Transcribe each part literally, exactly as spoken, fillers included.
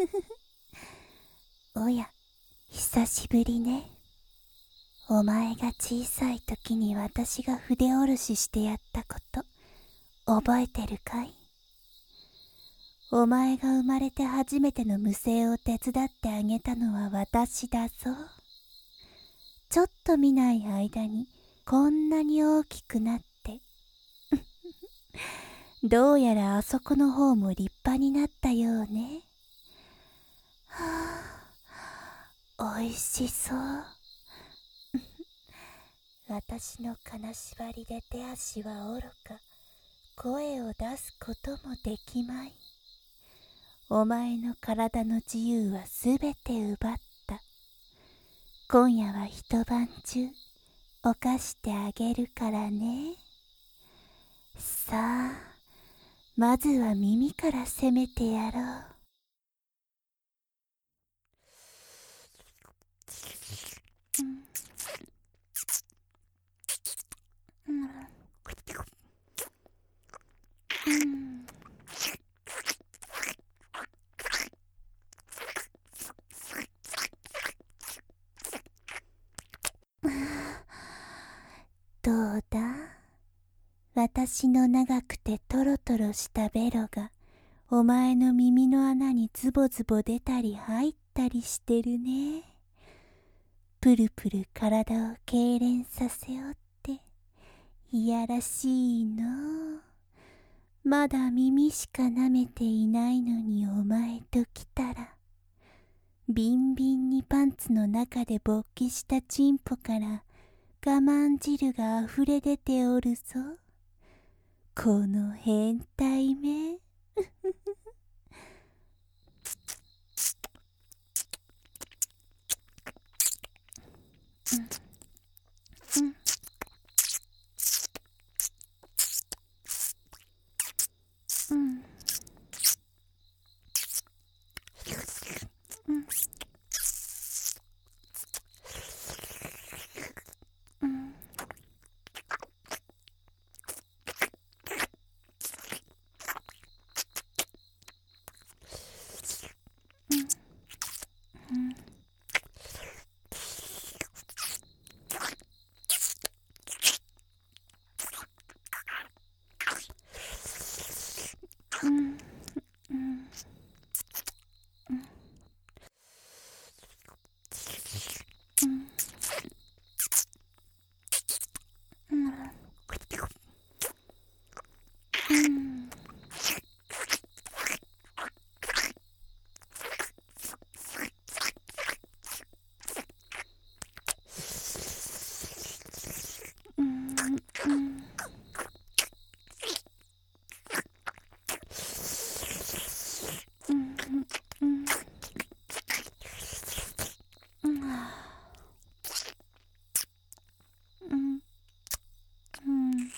おや、久しぶりね。お前が小さい時に私が筆下ろししてやったこと、覚えてるかい？お前が生まれて初めての無声を手伝ってあげたのは私だぞ。ちょっと見ない間にこんなに大きくなって。どうやらあそこの方も立派になったようね。はあ、おいしそう。私の金縛りで手足はおろか、声を出すこともできまい。お前の体の自由はすべて奪った。今夜は一晩中犯してあげるからね。さあ、まずは耳から攻めてやろう。うんうんうんどうだ？私の長くてトロトロしたベロがお前の耳の穴にズボズボ出たり入ったりしてるね。プルプル体を痙攣させおって、いやらしいの。まだ耳しか舐めていないのにお前ときたら、ビンビンにパンツの中で勃起したチンポから我慢汁があふれ出ておるぞ。この変態め。うんうんうんうんうんうんうんうんうんうんうんうんうん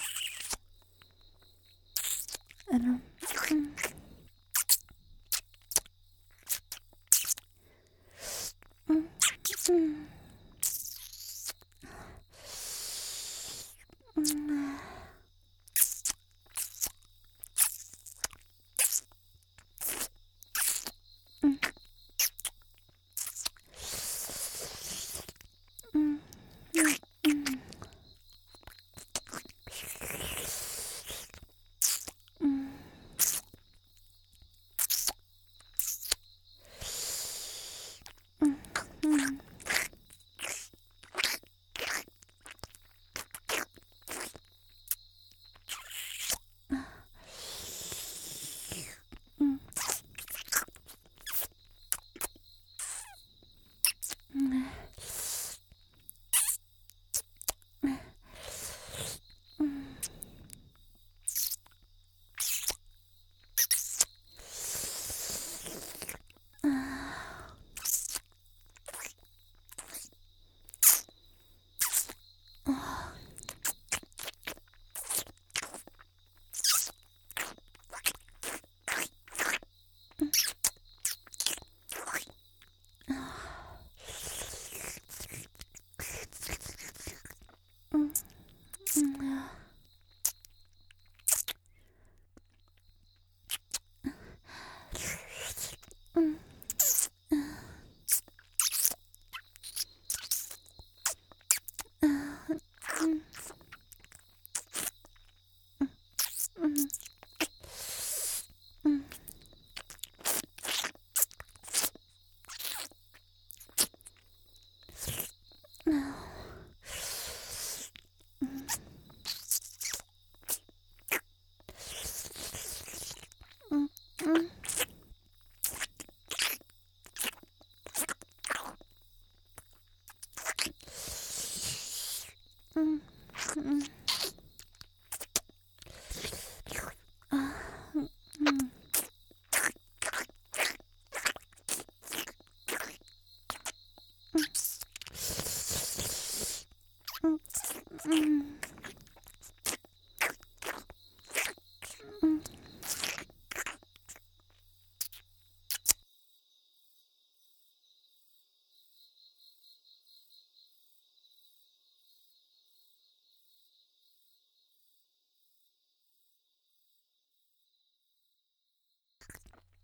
あのうんうんうんうんうんうん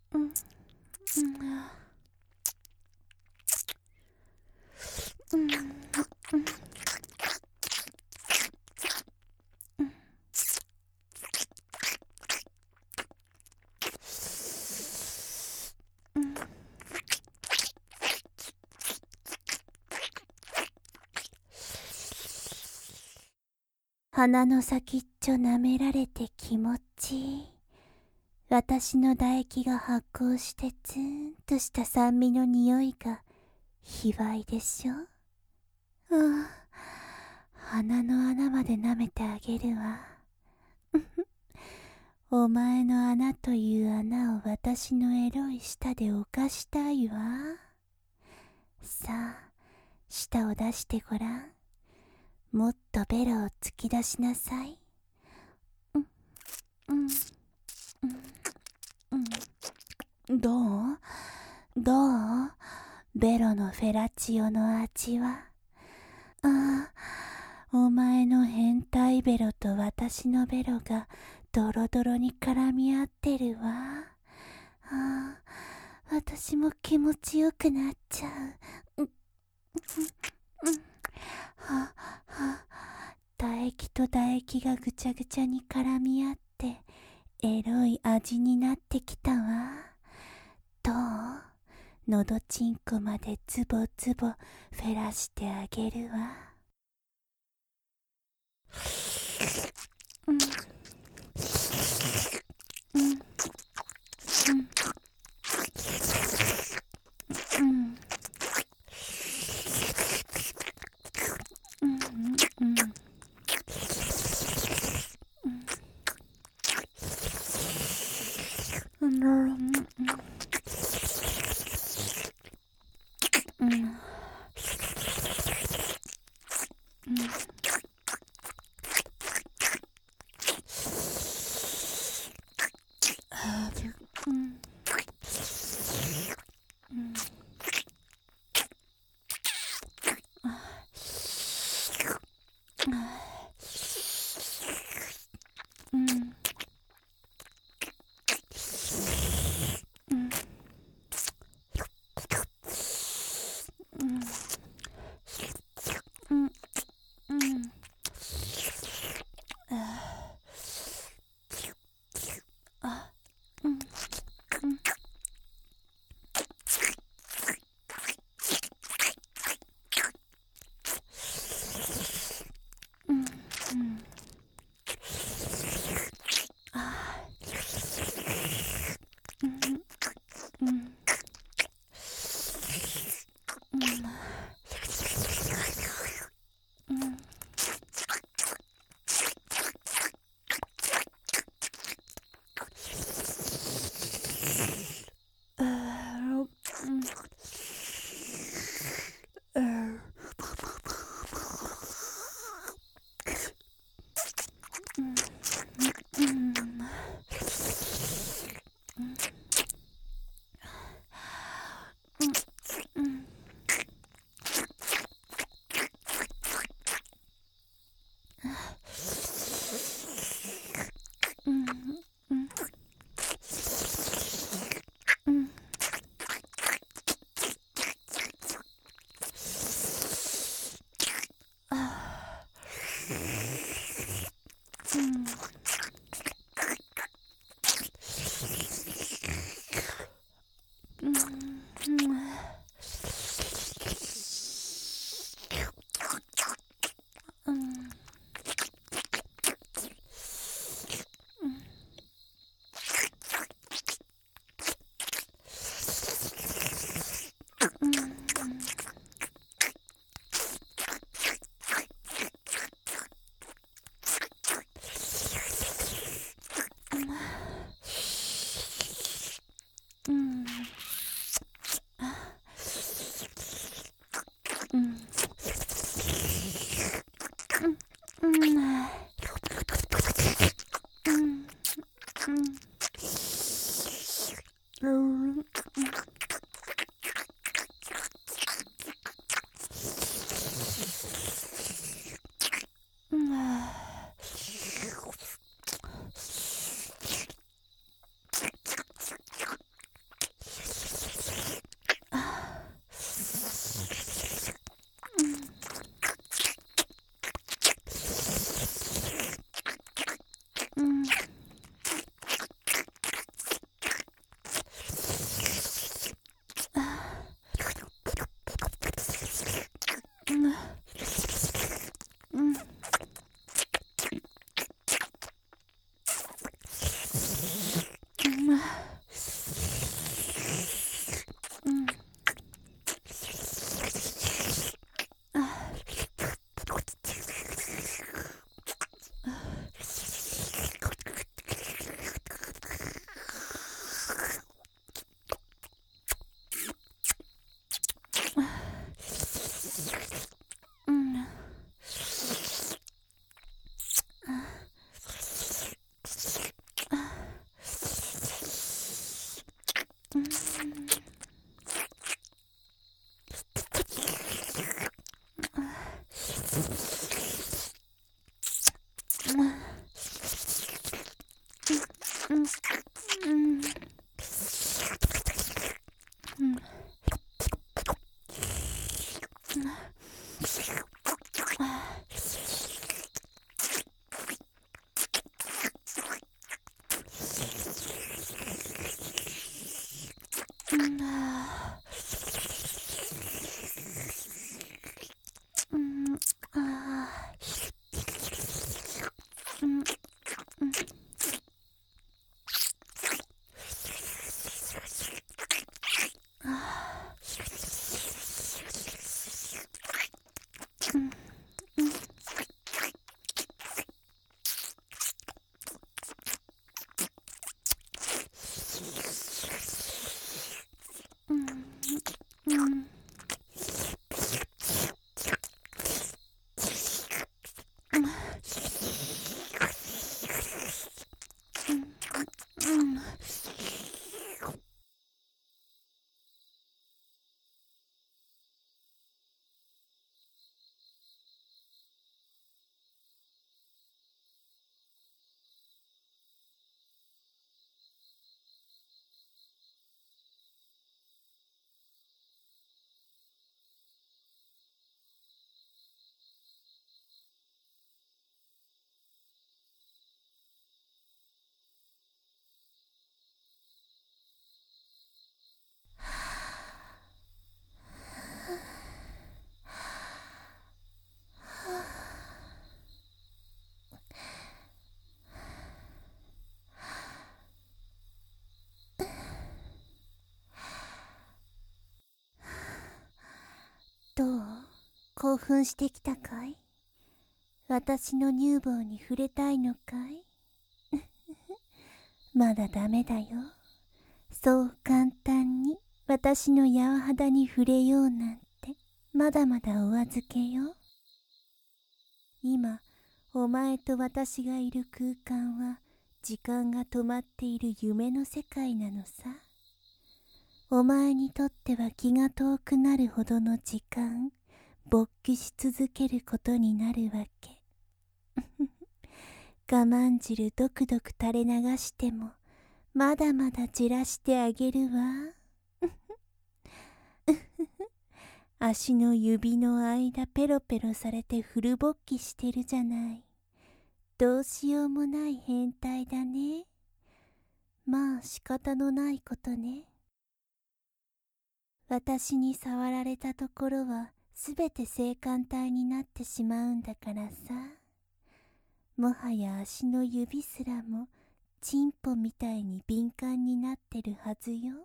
うんうんうんうん鼻の先っちょ舐められて気持ちいい。私の唾液が発酵してツーンとした酸味の匂いが卑猥でしょ。ああ、鼻の穴まで舐めてあげるわ。お前の穴という穴を私のエロい舌で犯したいわ。さあ、舌を出してごらん。もっとベロを突き出しなさい。うんうんうんうん。どうどうベロのフェラチオの味は。ああ、お前の変態ベロと私のベロがドロドロに絡み合ってるわ。ああ、私も気持ちよくなっちゃう。うんうん、はは唾液と唾液がぐちゃぐちゃに絡み合ってエロい味になってきたわ。どう？のどちんこまでズボズボフェラしてあげるわ。うんうんうんうんうんうんうんうんうんうんうんどう？興奮してきたかい？私の乳房に触れたいのかい？まだダメだよ。そう簡単に私の柔肌に触れようなんてまだまだお預けよ。今お前と私がいる空間は時間が止まっている夢の世界なのさ。お前にとっては気が遠くなるほどの時間勃起し続けることになるわけ。我慢汁ドクドク垂れ流してもまだまだじらしてあげるわ。足の指の間ペロペロされてフル勃起してるじゃない。どうしようもない変態だね。まあ仕方のないことね。私に触られたところはすべて性感帯になってしまうんだからさ。もはや足の指すらもチンポみたいに敏感になってるはずよ。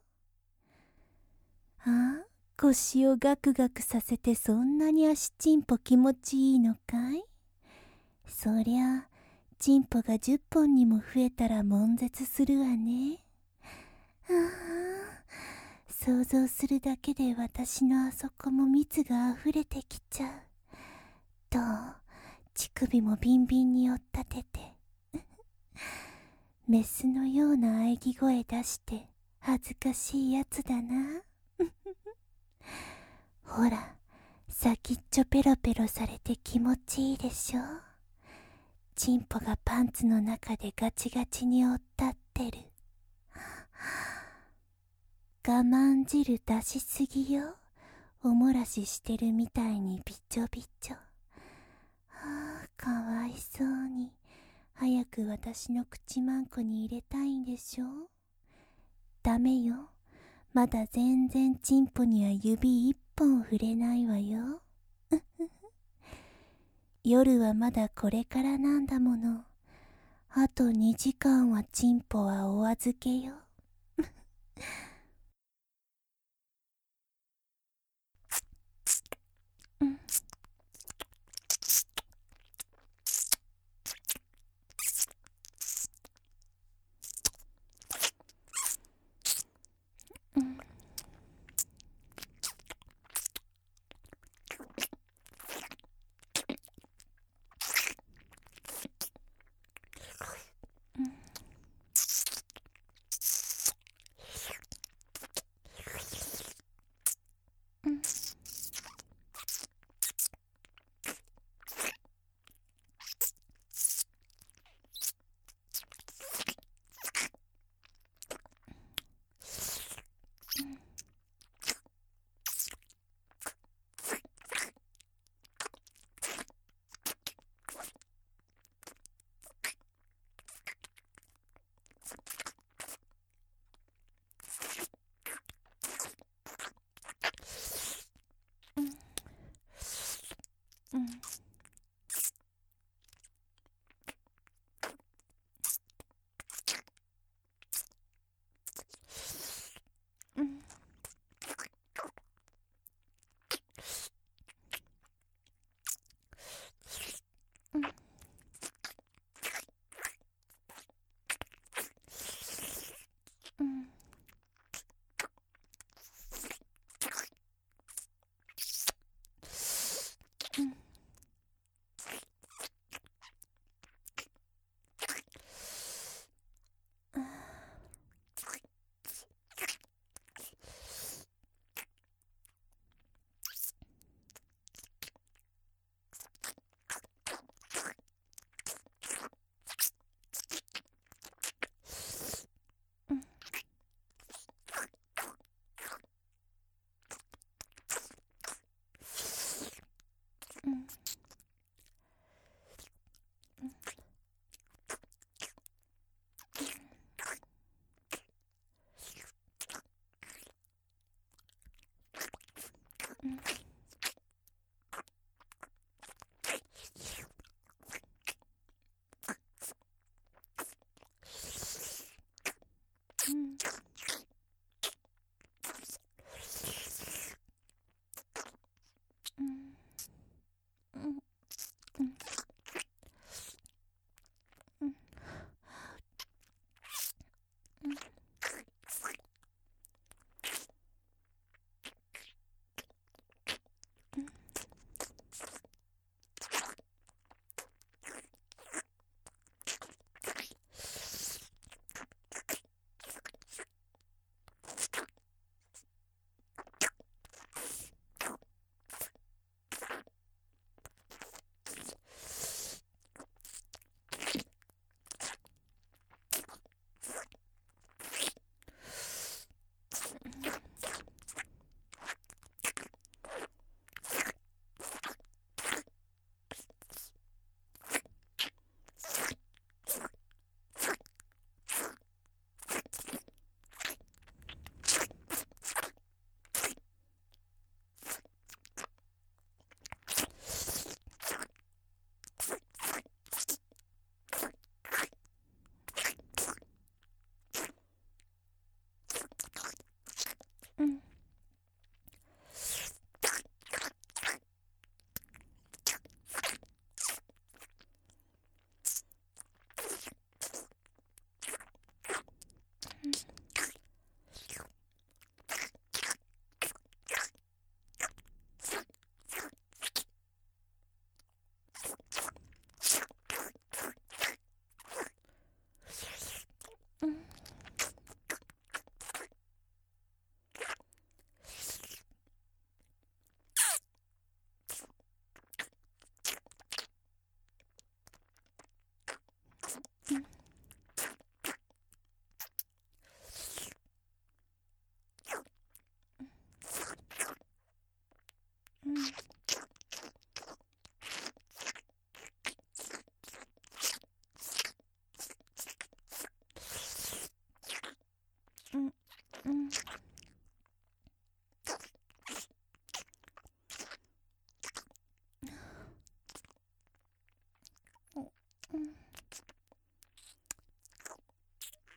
ああ、腰をガクガクさせてそんなに足チンポ気持ちいいのかい？そりゃチンポがじゅっぽんにも増えたら悶絶するわね。ああ、想像するだけで私のあそこも蜜があふれてきちゃう。どう？乳首もビンビンに寄ったててメスのような喘ぎ声出して恥ずかしいやつだな。ほら、先っちょペロペロされて気持ちいいでしょ。チンポがパンツの中でガチガチにおったってる。我慢汁出しすぎよ。おもらししてるみたいにびちょびちょ。はあ、かわいそうに。早く私の口まんこに入れたいんでしょ。ダメよ。まだ全然チンポには指一本触れないわよ。夜はまだこれからなんだもの。あとにじかんはチンポはお預けよ。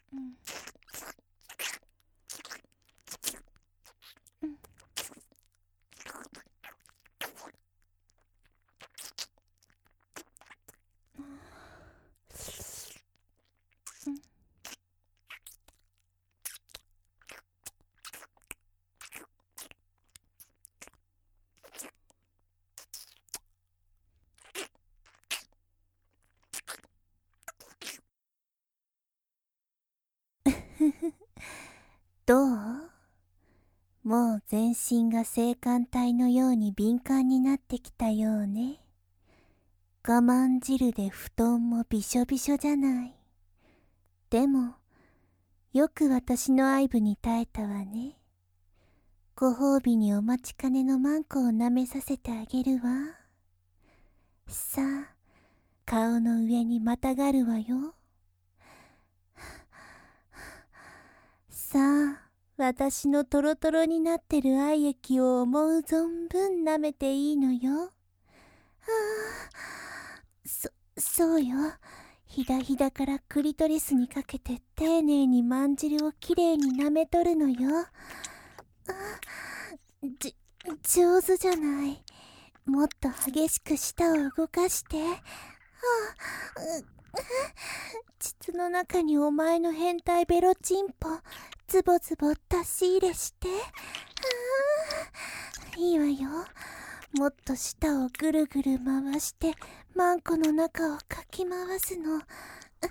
どう？もう全身が青函体のように敏感になってきたようね。我慢汁で布団もびしょびしょじゃない。でも、よく私の愛撫に耐えたわね。ご褒美にお待ちかねのマンコを舐めさせてあげるわ。さあ、顔の上にまたがるわよ。さあ、私のトロトロになってる愛液を思う存分舐めていいのよ。ああ、そ、そうよ。ひだひだからクリトリスにかけて丁寧にまんじるをきれいに舐めとるのよ。あ、じ、上手じゃない。もっと激しく舌を動かして。ああ、膣の中にお前の変態ベロチンポズボズボ足し入れして。ああ、いいわよ。もっと舌をぐるぐる回してマンコの中をかき回すの。ああ、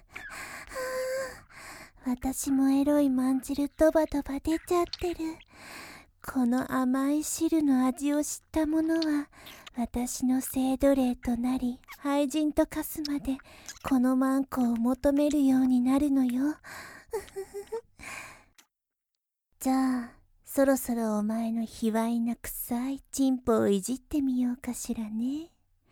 私もエロいまんじるドバドバ出ちゃってる。この甘い汁の味を知った者は私の性奴隷となり愛人と化すまでこのマンコを求めるようになるのよ。じゃあそろそろお前の卑猥な臭いチンポをいじってみようかしらね。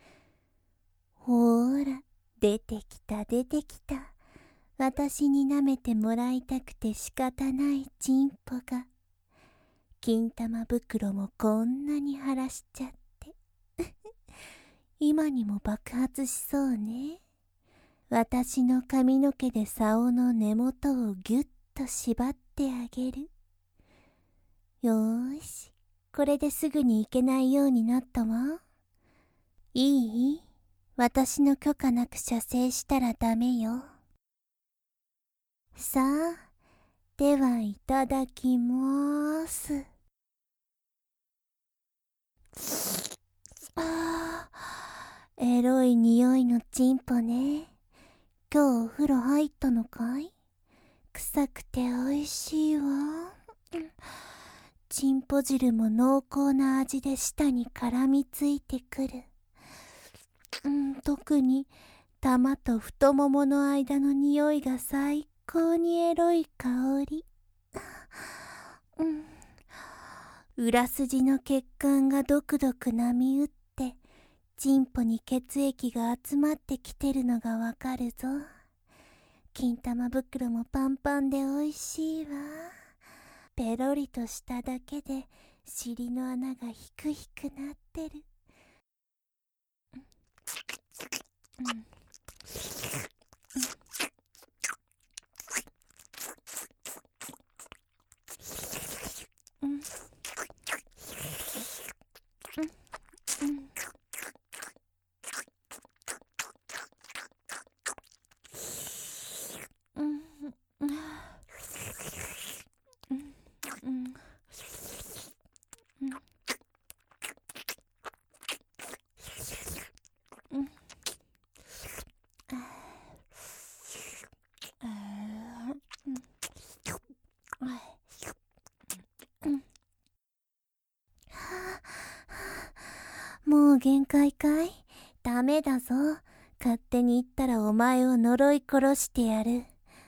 ほーら、出てきた出てきた。私に舐めてもらいたくて仕方ないチンポが。金玉袋もこんなに腫らしちゃって今にも爆発しそうね。私の髪の毛で竿の根元をぎゅっと縛ってあげる。よーし、これですぐに行けないようになったわ。いい？私の許可なく射精したらダメよ。さあ、ではいただきまーす。ああ、エロい匂いのチンポね。今日お風呂入ったのかい？臭くておいしいわ。チンポ汁も濃厚な味で舌に絡みついてくる。うん、特に玉と太ももの間の匂いが最高にエロい香り。うん、裏筋の血管がドクドク波打ってチンポに血液が集まってきてるのがわかるぞ。金玉袋もパンパンでおいしいわ。ペロリとしただけで尻の穴がヒクヒクなってる。うん、うん、うん、うん、うん、うん、うん、うん、もう限界かい？ダメだぞ。勝手に言ったらお前を呪い殺してやる。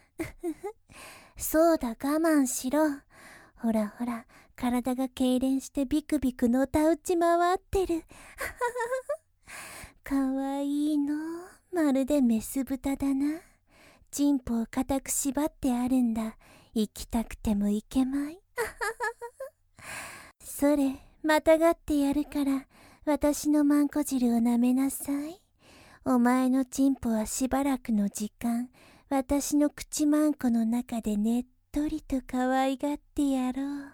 そうだ、我慢しろ。ほらほら、体が痙攣してビクビクのたうち回ってる。かわいいの。まるでメス豚だな。チンポを固く縛ってあるんだ。行きたくても行けまい。それ、またがってやるから、私のマンコ汁を舐めなさい。お前のチンポはしばらくの時間、 私の口まんこの中でねっとりと可愛がってやろう。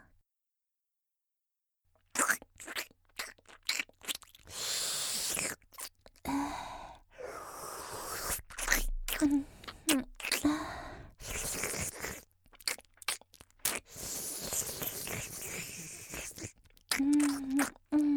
うんうんうんうん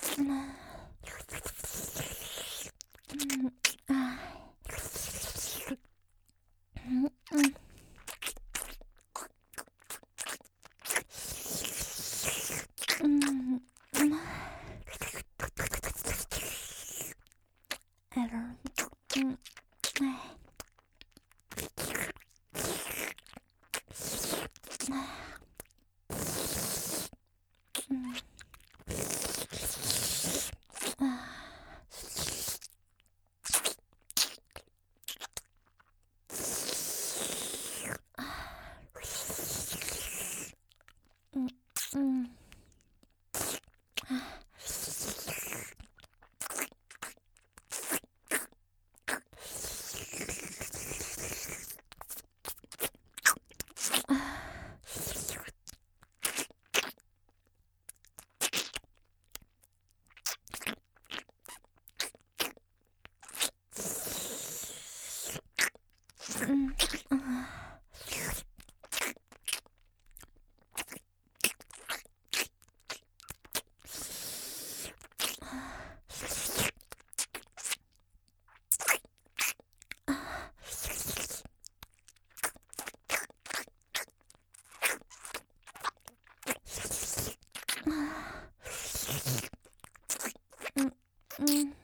うんうんうん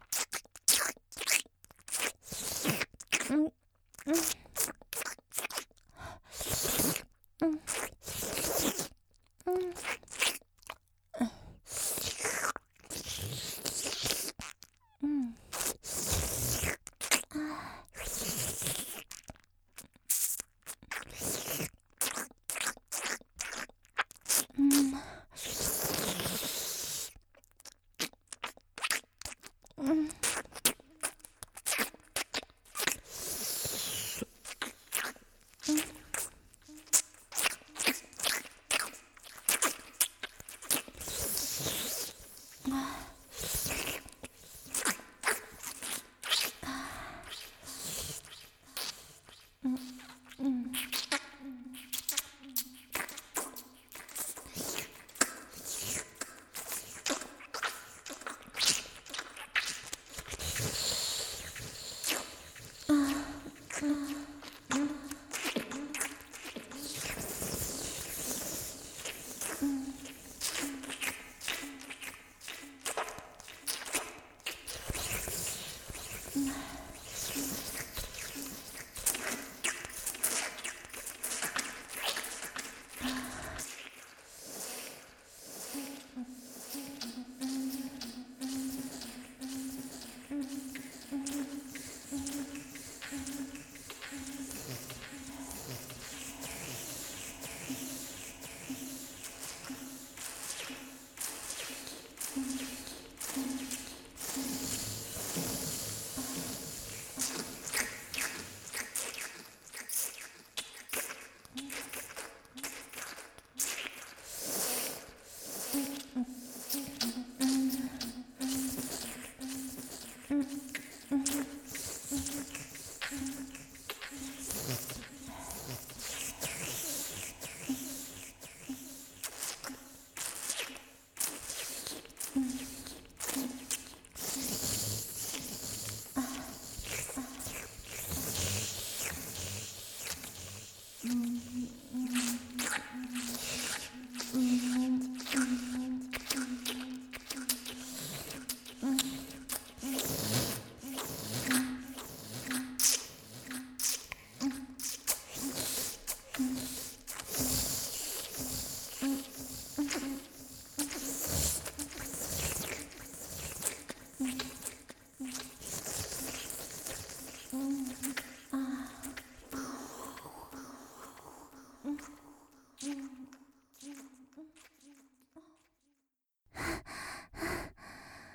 うんうん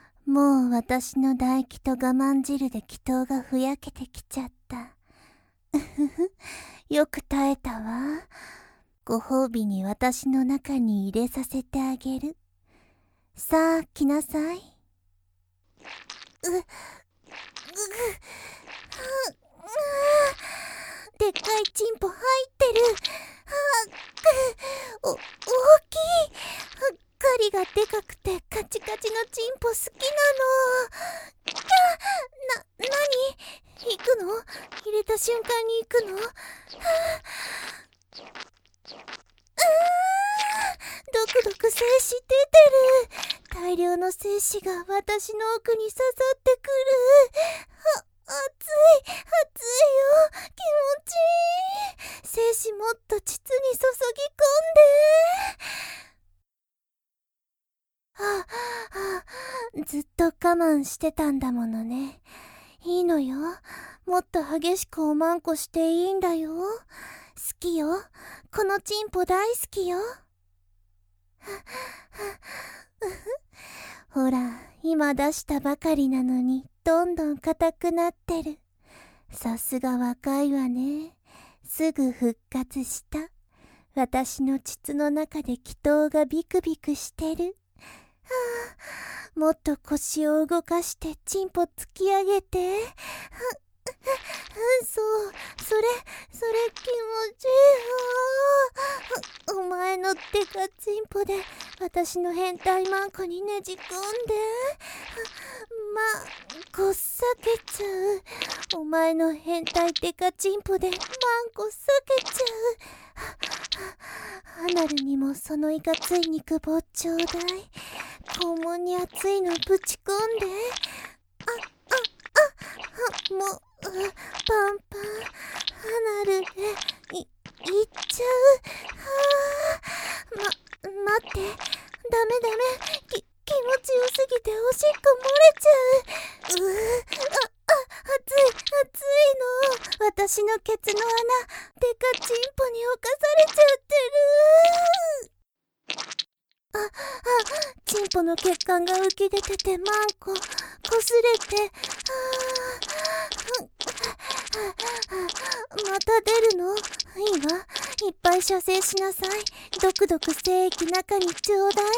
もう私の唾液と我慢汁で祈祷がふやけてきちゃった。 よく耐えたわ。ご褒美に私の中に入れさせてあげる。さあ来なさい。う、ぐぐ、でっかいチンポ入ってる。お、大きい。狩りがでかくてカチカチのチンポ好きなの。キャー、な、なに？行くの？入れた瞬間に行くの？はぁ、うー、ドクドク精子出てる。大量の精子が私の奥に刺さってくる。は、熱い、熱いよ。気持ちいい。精子もっと膣に注ぎ込んで。はあ、はあ、ずっと我慢してたんだものね。いいのよ。もっと激しくおまんこしていいんだよ。好きよ。このチンポ大好きよ。ほら、今出したばかりなのにどんどん硬くなってる。さすが若いわね。すぐ復活した。私の膣の中で気筒がビクビクしてる。はあ、もっと腰を動かしてチンポ突き上げて。はそう、それ、それ気持ちいいわ。お前のデカチンポで私の変態マンコにねじ込んで。ま、こっさけちゃう。お前の変態デカチンポでマンコさけちゃう。アナルにもそのいかつい肉棒ちょうだい。肛門に熱いのぶち込んで。あ、あ、あ、もう、パンパン、アナルで、い、いっちゃう。はぁ、ま、待って、ダメダメ、き、気持ちよすぎておしっこ漏れちゃう。うー、あ、あ、熱い、熱いの。私のケツの穴、デカチンポに侵されちゃってる。あ、あ、チンポの血管が浮き出ててマンコ、こすれて、あー、また出るの？いいわ。いっぱい射精しなさい。ドクドク精液中にちょうだい。あ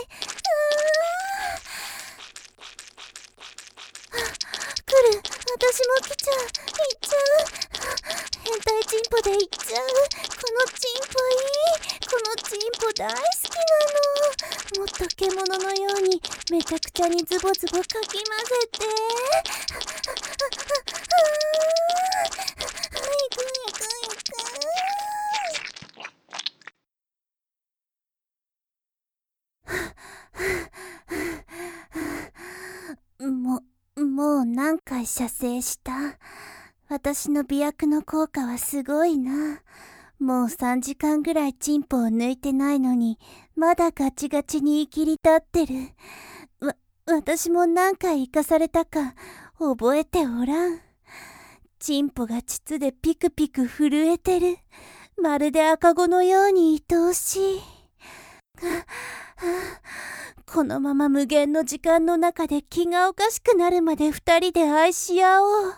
ー、来る。私も来ちゃう。行っちゃう。変態チンポで行っちゃう。このチンポいい。このチンポ大好きなの。もっと獣のようにめちゃくちゃにズボズボかき混ぜて。も、もう何回射精した？私の媚薬の効果はすごいな。もうさんじかんぐらいチンポを抜いてないのに、まだガチガチにいきり立ってる。わ、私も何回生かされたか覚えておらん。チンポが膣でピクピク震えてる。まるで赤子のように愛おしい。このまま無限の時間の中で気がおかしくなるまで二人で愛し合おう。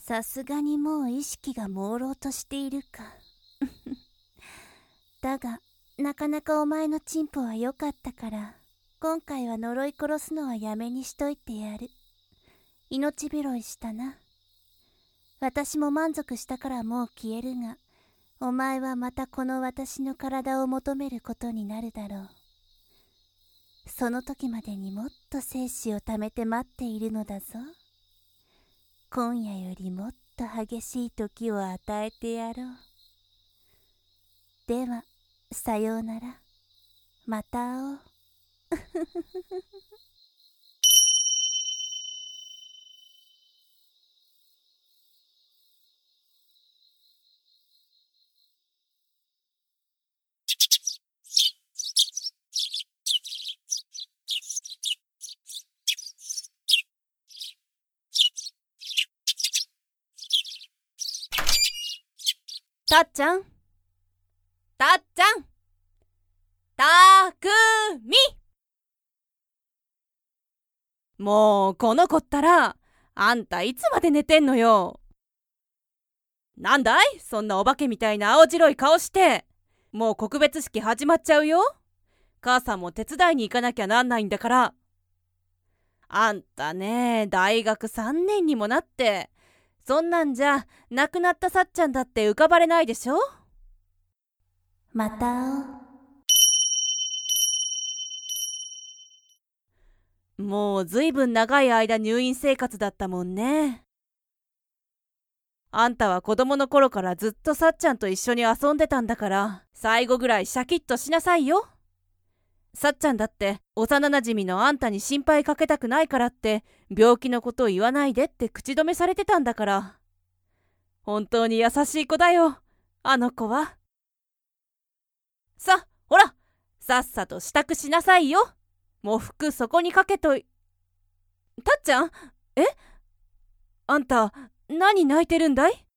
さすがにもう意識が朦朧としているか。だが、なかなかお前のチンポは良かったから、今回は呪い殺すのはやめにしといてやる。命拾いしたな。私も満足したからもう消えるが、お前はまたこの私の体を求めることになるだろう。その時までにもっと精子を貯めて待っているのだぞ。今夜よりもっと激しい時を与えてやろう。では、さようなら。また会おう。 たっちゃんたっちゃんたくみもうこの子ったら、あんたいつまで寝てんのよ。なんだいそんなお化けみたいな青白い顔して。もう告別式始まっちゃうよ。母さんも手伝いに行かなきゃなんないんだから。あんたね、大学さんねんにもなって、そんなんじゃ亡くなったさっちゃんだって浮かばれないでしょ。 また会おう。もうずいぶん長い間入院生活だったもんね。あんたは子供の頃からずっとさっちゃんと一緒に遊んでたんだから、最後ぐらいシャキッとしなさいよ。さっちゃんだって幼なじみのあんたに心配かけたくないからって病気のことを言わないでって口止めされてたんだから。本当に優しい子だよ、あの子は。さ、ほら、さっさと支度しなさいよ。もう服そこにかけとい。たっちゃん、え？あんた何泣いてるんだい？